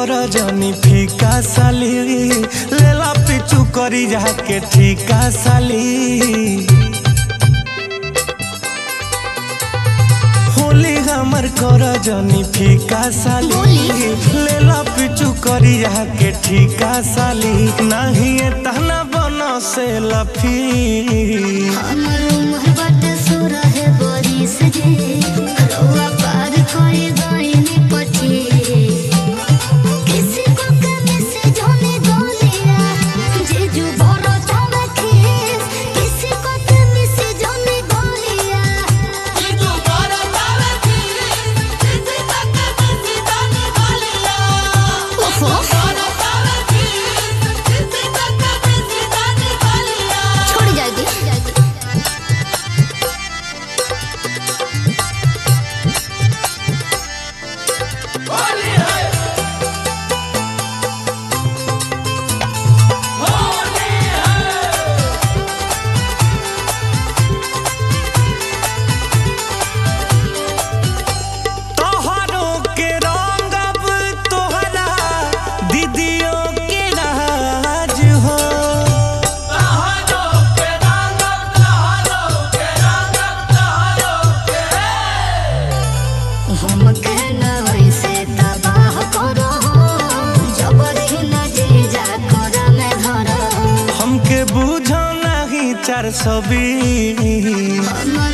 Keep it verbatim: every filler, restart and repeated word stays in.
कर जनी फीका साली लेला पिचू करी जाके ठीका साली होली हमर कर जनी फीका साली लेला पिचू करी जाके ठीका साली नहीं तना बन से लफी हमर उम्र बाटे सोलह बरिस जे रउआ पार करे गइनी पच्चीस किसी को कमी से जाने गोलिया जे जो भरो चावे खीस किसी को कमी से जाने गोलिया जे जो भरो चावे खीस किसी को कमी से जाने गोलिया ओहो भरो चावे खीस किसी को कमी से जाने गोलिया छोड़ जाएगी हमके बुझो नहीं चार सौ बीस।